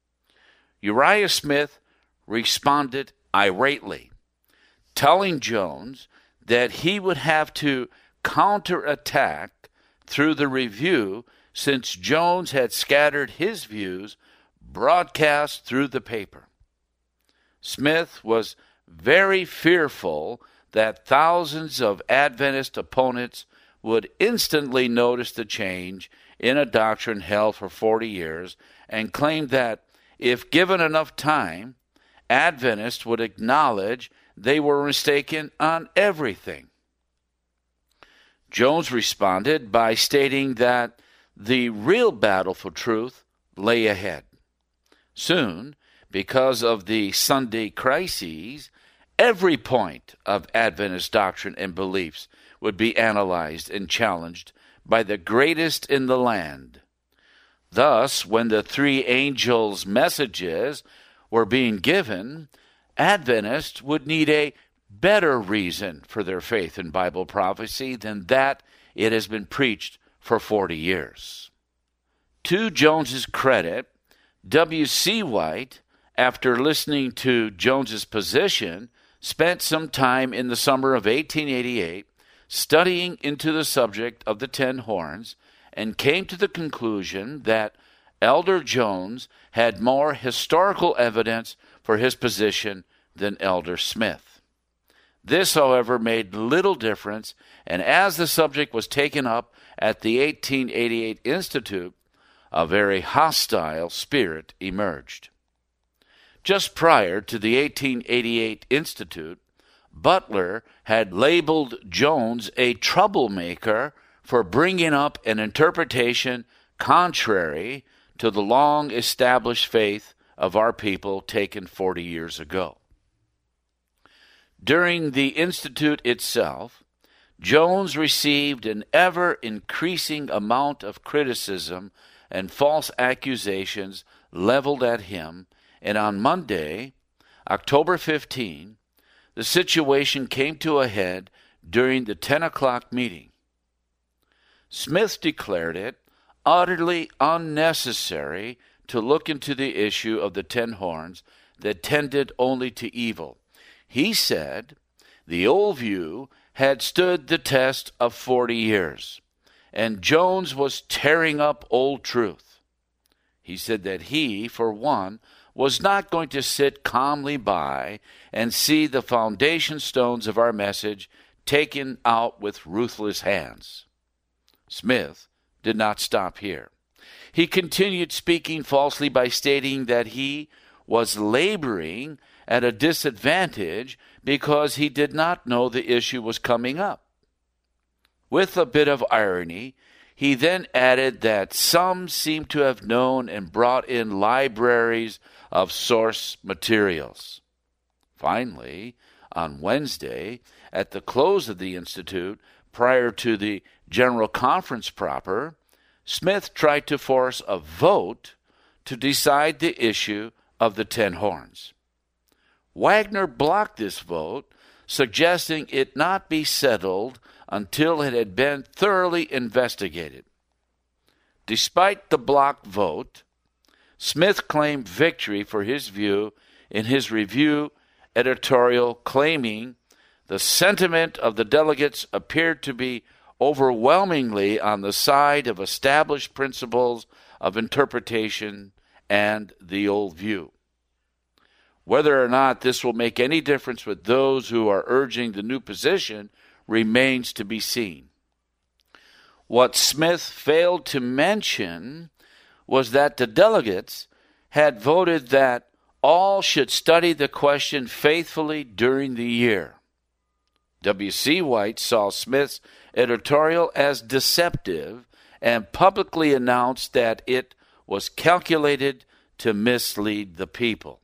Uriah Smith responded irately, telling Jones that he would have to counterattack through the review since Jones had scattered his views broadcast through the paper. Smith was very fearful that thousands of Adventist opponents would instantly notice the change in a doctrine held for 40 years and claimed that if given enough time, Adventists would acknowledge they were mistaken on everything. Jones responded by stating that the real battle for truth lay ahead. Soon, because of the Sunday crises, every point of Adventist doctrine and beliefs would be analyzed and challenged by the greatest in the land. Thus, when the 3 angels' messages were being given, Adventists would need a better reason for their faith in Bible prophecy than that it has been preached for 40 years. To Jones's credit, W.C. White, after listening to Jones's position, spent some time in the summer of 1888 studying into the subject of the 10 horns, and came to the conclusion that Elder Jones had more historical evidence for his position than Elder Smith. This, however, made little difference, and as the subject was taken up at the 1888 Institute, a very hostile spirit emerged. Just prior to the 1888 Institute, Butler had labeled Jones a troublemaker for bringing up an interpretation contrary to the long-established faith of our people taken 40 years ago. During the Institute itself, Jones received an ever-increasing amount of criticism and false accusations leveled at him, and on Monday, October 15, the situation came to a head during the 10 o'clock meeting. Smith declared it utterly unnecessary to look into the issue of the 10 horns that tended only to evil. He said the old view had stood the test of 40 years, and Jones was tearing up old truth. He said that he, for one, was not going to sit calmly by and see the foundation stones of our message taken out with ruthless hands. Smith did not stop here. He continued speaking falsely by stating that he was laboring at a disadvantage because he did not know the issue was coming up. With a bit of irony, he then added that some seem to have known and brought in libraries of source materials. Finally, on Wednesday, at the close of the Institute, prior to the General Conference proper, Smith tried to force a vote to decide the issue of the 10 horns. Wagner blocked this vote, suggesting it not be settled until it had been thoroughly investigated. Despite the blocked vote, Smith claimed victory for his view in his review editorial, claiming the sentiment of the delegates appeared to be overwhelmingly on the side of established principles of interpretation and the old view. Whether or not this will make any difference with those who are urging the new position remains to be seen. What Smith failed to mention was that the delegates had voted that all should study the question faithfully during the year. W.C. White saw Smith's editorial as deceptive and publicly announced that it was calculated to mislead the people.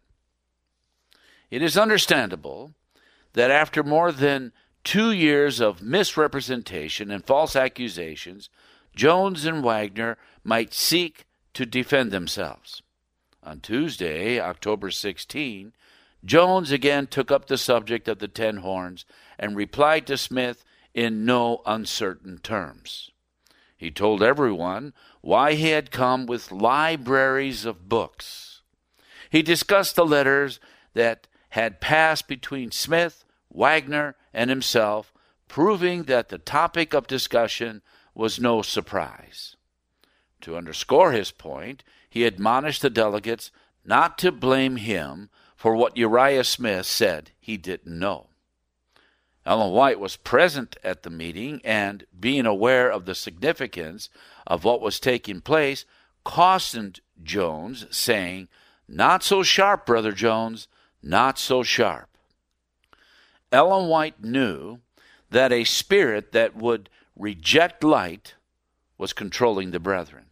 It is understandable that after more than 2 years of misrepresentation and false accusations, Jones and Wagner might seek to defend themselves. On Tuesday, October 16, Jones again took up the subject of the 10 horns and replied to Smith in no uncertain terms. He told everyone why he had come with libraries of books. He discussed the letters that had passed between Smith, Wagner, and himself, proving that the topic of discussion was no surprise. To underscore his point, he admonished the delegates not to blame him for what Uriah Smith said he didn't know. Ellen White was present at the meeting and, being aware of the significance of what was taking place, cautioned Jones, saying, "Not so sharp, Brother Jones, not so sharp." Ellen White knew that a spirit that would reject light was controlling the brethren.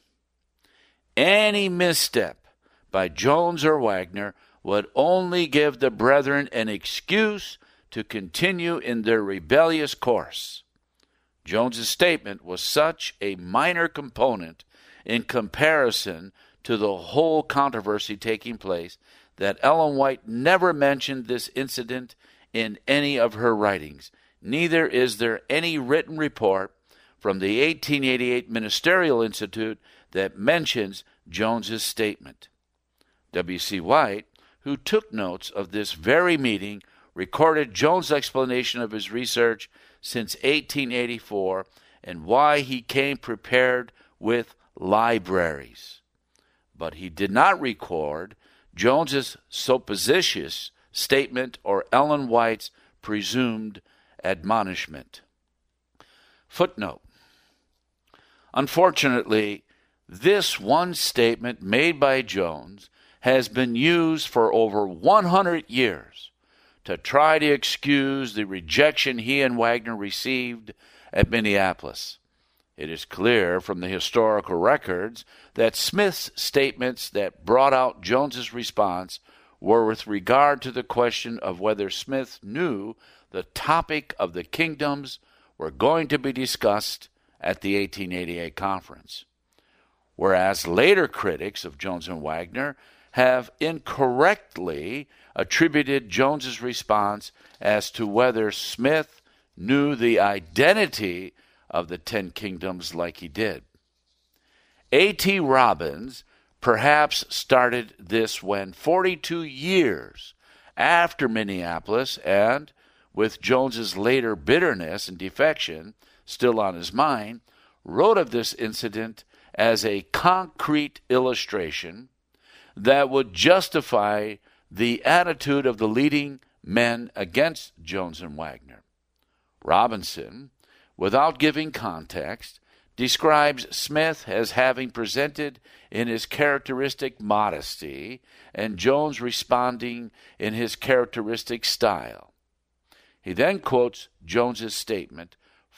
Any misstep by Jones or Wagner would only give the brethren an excuse to continue in their rebellious course. Jones's statement was such a minor component in comparison to the whole controversy taking place that Ellen White never mentioned this incident in any of her writings. Neither is there any written report from the 1888 Ministerial Institute that mentions Jones's statement. W.C. White, who took notes of this very meeting, recorded Jones' explanation of his research since 1884 and why he came prepared with libraries. But he did not record Jones's supposititious statement or Ellen White's presumed admonishment. Footnote: unfortunately, this one statement made by Jones has been used for over 100 years to try to excuse the rejection he and Wagner received at Minneapolis. It is clear from the historical records that Smith's statements that brought out Jones's response were with regard to the question of whether Smith knew the topic of the kingdoms were going to be discussed at the 1888 conference, whereas later critics of Jones and Waggoner have incorrectly attributed Jones's response as to whether Smith knew the identity of the 10 kingdoms like he did. A.T. Robbins perhaps started this when 42 years after Minneapolis, and with Jones's later bitterness and defection still on his mind, wrote of this incident as a concrete illustration that would justify the attitude of the leading men against Jones and Waggoner. Robinson, without giving context, describes Smith as having presented in his characteristic modesty and Jones responding in his characteristic style. He then quotes Jones's statement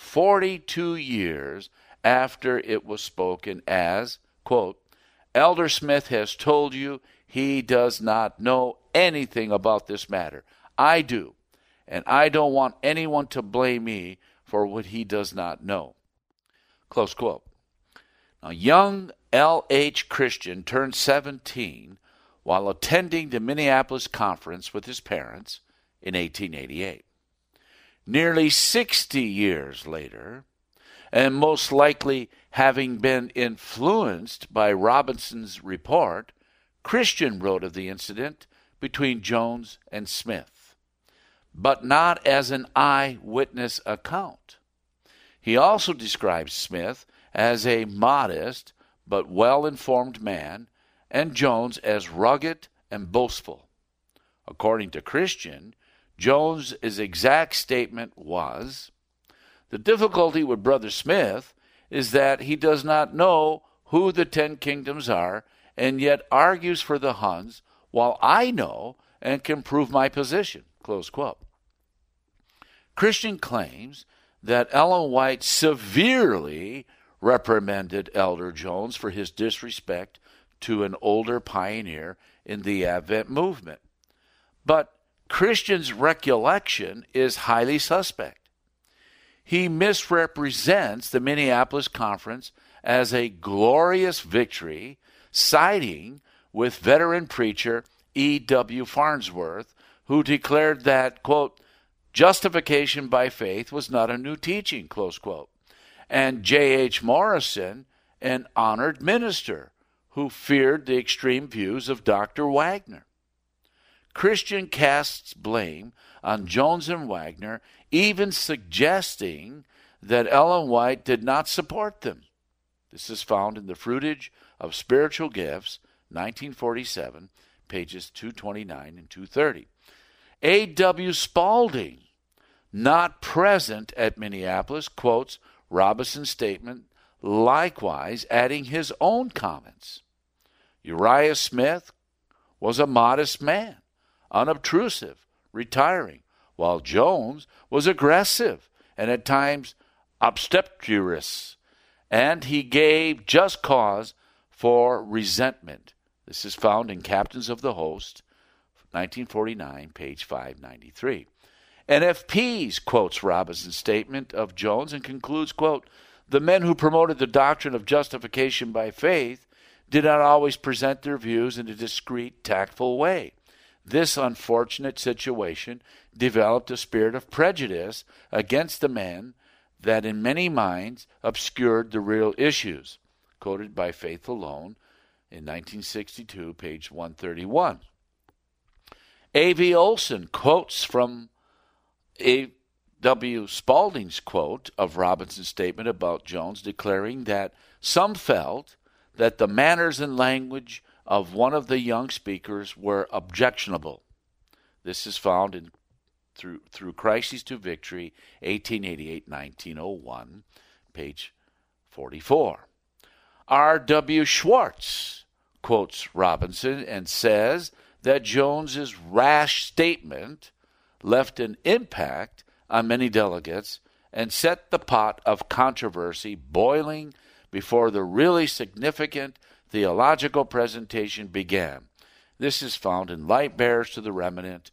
42 years after it was spoken as, quote, "Elder Smith has told you he does not know anything about this matter. I do, and I don't want anyone to blame me for what he does not know." Close quote. Now, young L.H. Christian turned 17 while attending the Minneapolis conference with his parents in 1888. Nearly 60 years later, and most likely having been influenced by Robinson's report, Christian wrote of the incident between Jones and Smith, but not as an eyewitness account. He also describes Smith as a modest but well-informed man, and Jones as rugged and boastful. According to Christian, Jones's exact statement was, "The difficulty with Brother Smith is that he does not know who the 10 kingdoms are, and yet argues for the Huns, while I know and can prove my position." Close quote. Christian claims that Ellen White severely reprimanded Elder Jones for his disrespect to an older pioneer in the Advent movement. But Christian's recollection is highly suspect. He misrepresents the Minneapolis Conference as a glorious victory, siding with veteran preacher E.W. Farnsworth, who declared that, quote, "justification by faith was not a new teaching," close quote, and J.H. Morrison, an honored minister, who feared the extreme views of Dr. Waggoner. Christian casts blame on Jones and Waggoner, even suggesting that Ellen White did not support them. This is found in The Fruitage of Spiritual Gifts, 1947, pages 229 and 230. A.W. Spalding, not present at Minneapolis, quotes Robinson's statement, likewise adding his own comments. Uriah Smith was a modest man, unobtrusive, retiring, while Jones was aggressive and at times obstreperous, and he gave just cause for resentment. This is found in Captains of the Host, 1949, page 593. N.F. Pease quotes Robinson's statement of Jones and concludes, quote, "The men who promoted the doctrine of justification by faith did not always present their views in a discreet, tactful way. This unfortunate situation developed a spirit of prejudice against the men that in many minds obscured the real issues," quoted by Faith Alone in 1962, page 131. A.V. Olson quotes from A.W. Spalding's quote of Robinson's statement about Jones, declaring that some felt that the manners and language of one of the young speakers were objectionable. This is found in Through Crises to Victory, 1888-1901, page 44. R.W. Schwartz quotes Robinson and says that Jones's rash statement left an impact on many delegates and set the pot of controversy boiling before the really significant theological presentation began. This is found in Light Bearers to the Remnant,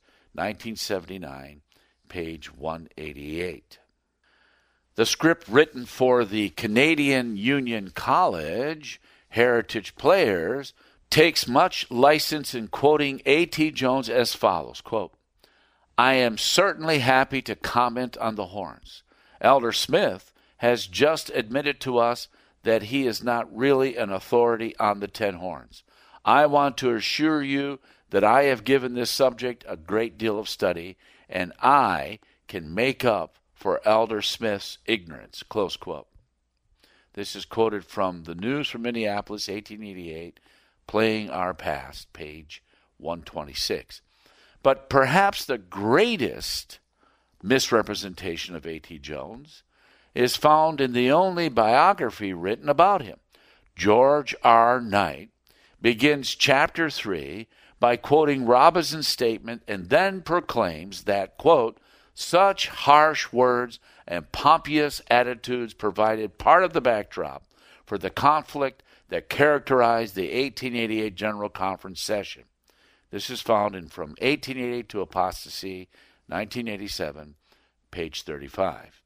1979, page 188. The script written for the Canadian Union College Heritage Players takes much license in quoting A.T. Jones as follows, quote, "I am certainly happy to comment on the horns. Elder Smith has just admitted to us that he is not really an authority on the 10 horns. I want to assure you that I have given this subject a great deal of study, and I can make up for Elder Smith's ignorance," close quote. This is quoted from the News from Minneapolis, 1888, Playing Our Past, page 126. But perhaps the greatest misrepresentation of A.T. Jones is found in the only biography written about him. George R. Knight begins chapter 3 by quoting Robinson's statement and then proclaims that, quote, "Such harsh words and pompous attitudes provided part of the backdrop for the conflict that characterized the 1888 General Conference session." This is found in From 1888 to Apostasy, 1987, page 35.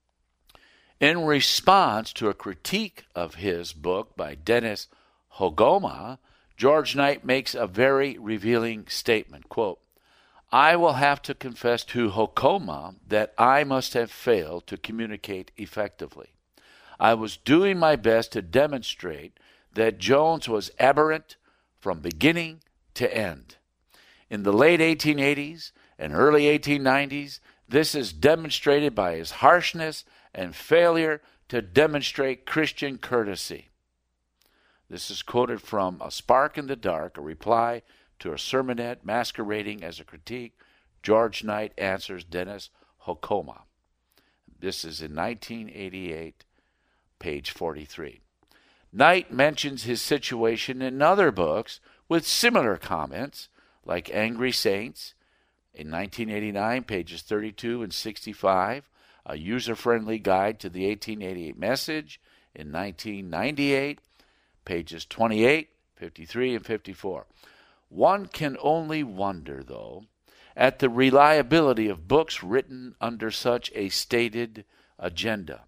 In response to a critique of his book by Dennis Hogoma, George Knight makes a very revealing statement, quote, "I will have to confess to Hogoma that I must have failed to communicate effectively. I was doing my best to demonstrate that Jones was aberrant from beginning to end. In the late 1880s and early 1890s, this is demonstrated by his harshness and failure to demonstrate Christian courtesy." This is quoted from A Spark in the Dark, a reply to a sermonette masquerading as a critique. George Knight answers Dennis Hogoma. This is in 1988, page 43. Knight mentions his situation in other books with similar comments, like Angry Saints, in 1989, pages 32 and 65, A User-Friendly Guide to the 1888 Message, in 1998, pages 28, 53, and 54. One can only wonder, though, at the reliability of books written under such a stated agenda.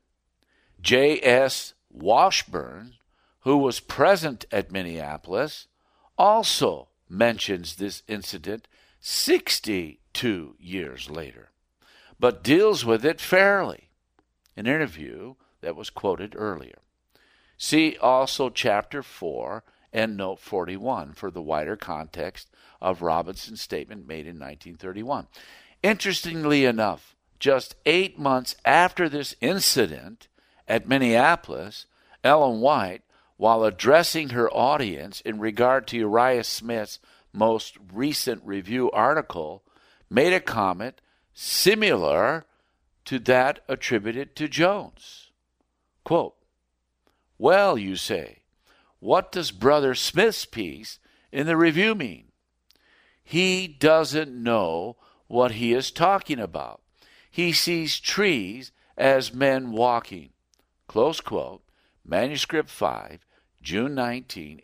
J.S. Washburn, who was present at Minneapolis, also mentions this incident 62 years later, but deals with it fairly, an interview that was quoted earlier. See also Chapter 4 and Note 41 for the wider context of Robinson's statement made in 1931. Interestingly enough, just 8 months after this incident at Minneapolis, Ellen White, while addressing her audience in regard to Uriah Smith's most recent review article, made a comment similar to that attributed to Jones. Quote, "Well, you say, what does Brother Smith's piece in the review mean? He doesn't know what he is talking about. He sees trees as men walking." Close quote. Manuscript 5, June 19,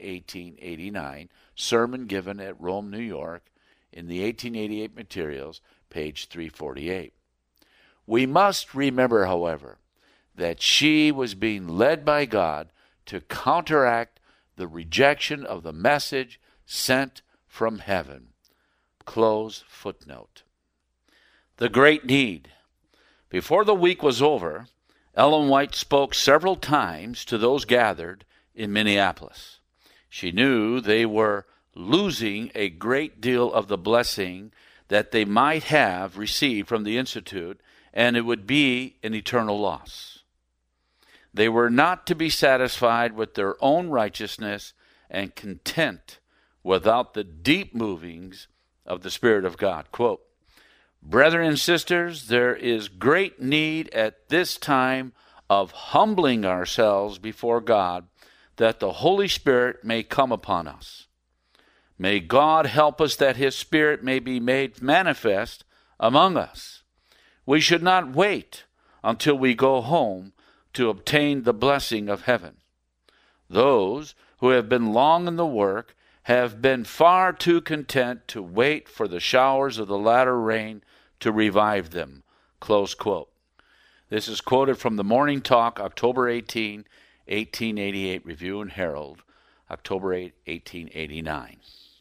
1889, sermon given at Rome, New York, in the 1888 materials, page 348. We must remember, however, that she was being led by God to counteract the rejection of the message sent from heaven. Close footnote. The great need. Before the week was over, Ellen White spoke several times to those gathered in Minneapolis. She knew they were losing a great deal of the blessing that they might have received from the Institute, and it would be an eternal loss. They were not to be satisfied with their own righteousness and content without the deep movings of the Spirit of God. Quote, "Brethren and sisters, there is great need at this time of humbling ourselves before God, that the Holy Spirit may come upon us. May God help us that His Spirit may be made manifest among us. We should not wait until we go home to obtain the blessing of heaven. Those who have been long in the work have been far too content to wait for the showers of the latter rain to revive them." Close quote. This is quoted from the Morning Talk, October 18, 1888, Review and Herald, October 8, 1889.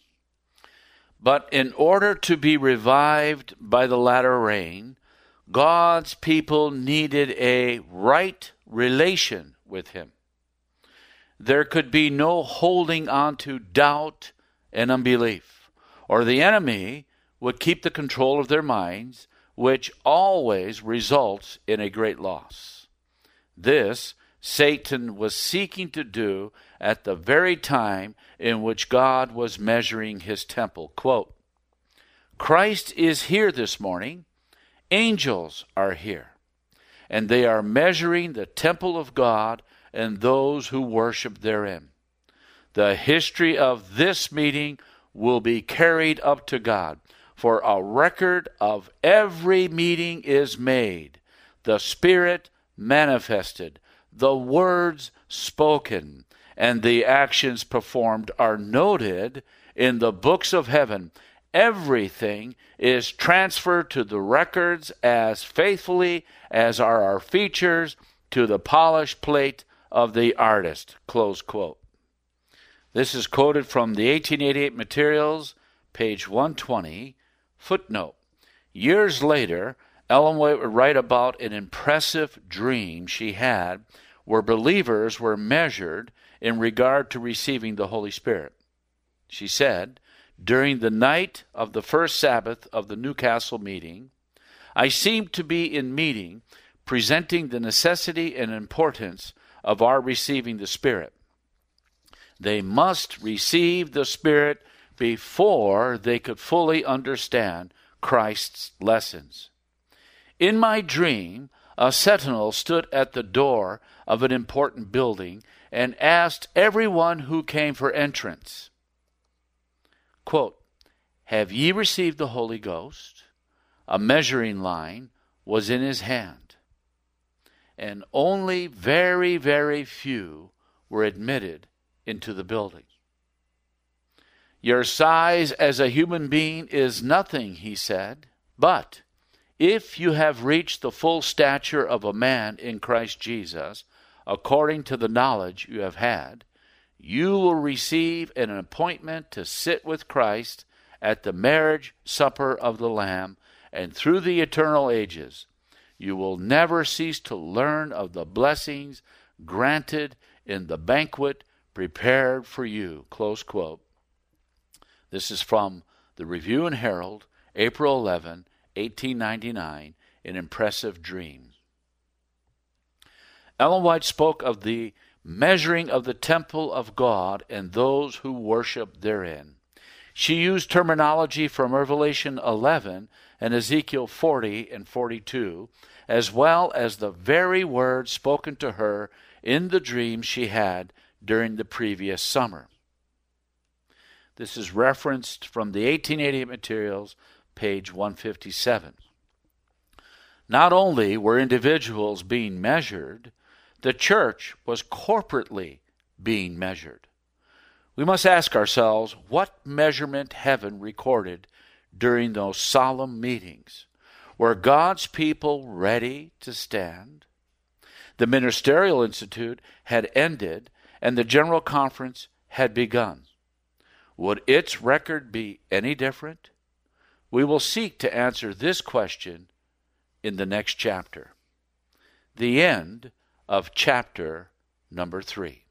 But in order to be revived by the latter rain, God's people needed a right relation with Him. There could be no holding on to doubt and unbelief, or the enemy would keep the control of their minds, which always results in a great loss. This Satan was seeking to do at the very time in which God was measuring His temple. Quote, "Christ is here this morning. Angels are here, and they are measuring the temple of God and those who worship therein. The history of this meeting will be carried up to God, for a record of every meeting is made, the Spirit manifested, the words spoken, and the actions performed are noted in the books of heaven. Everything is transferred to the records as faithfully as are our features to the polished plate of the artist." Close quote. This is quoted from the 1888 Materials, page 120, footnote. Years later, Ellen White would write about an impressive dream she had where believers were measured in regard to receiving the Holy Spirit. She said, "During the night of the first Sabbath of the Newcastle meeting, I seemed to be in meeting, presenting the necessity and importance of our receiving the Spirit. They must receive the Spirit before they could fully understand Christ's lessons. In my dream, a sentinel stood at the door of an important building and asked everyone who came for entrance, quote, 'Have ye received the Holy Ghost?' A measuring line was in his hand, and only very, very few were admitted into the building. 'Your size as a human being is nothing,' he said, 'but if you have reached the full stature of a man in Christ Jesus, according to the knowledge you have had, you will receive an appointment to sit with Christ at the marriage supper of the Lamb, and through the eternal ages you will never cease to learn of the blessings granted in the banquet prepared for you.'" Close quote. This is from the Review and Herald, April 11, 1899, an impressive dream. Ellen White spoke of the measuring of the temple of God and those who worship therein. She used terminology from Revelation 11 and Ezekiel 40 and 42, as well as the very words spoken to her in the dream she had during the previous summer. This is referenced from the 1888 Materials, page 157. Not only were individuals being measured, the church was corporately being measured. We must ask ourselves what measurement heaven recorded during those solemn meetings. Were God's people ready to stand? The Ministerial Institute had ended and the General Conference had begun. Would its record be any different? We will seek to answer this question in the next chapter. The end of chapter number 3.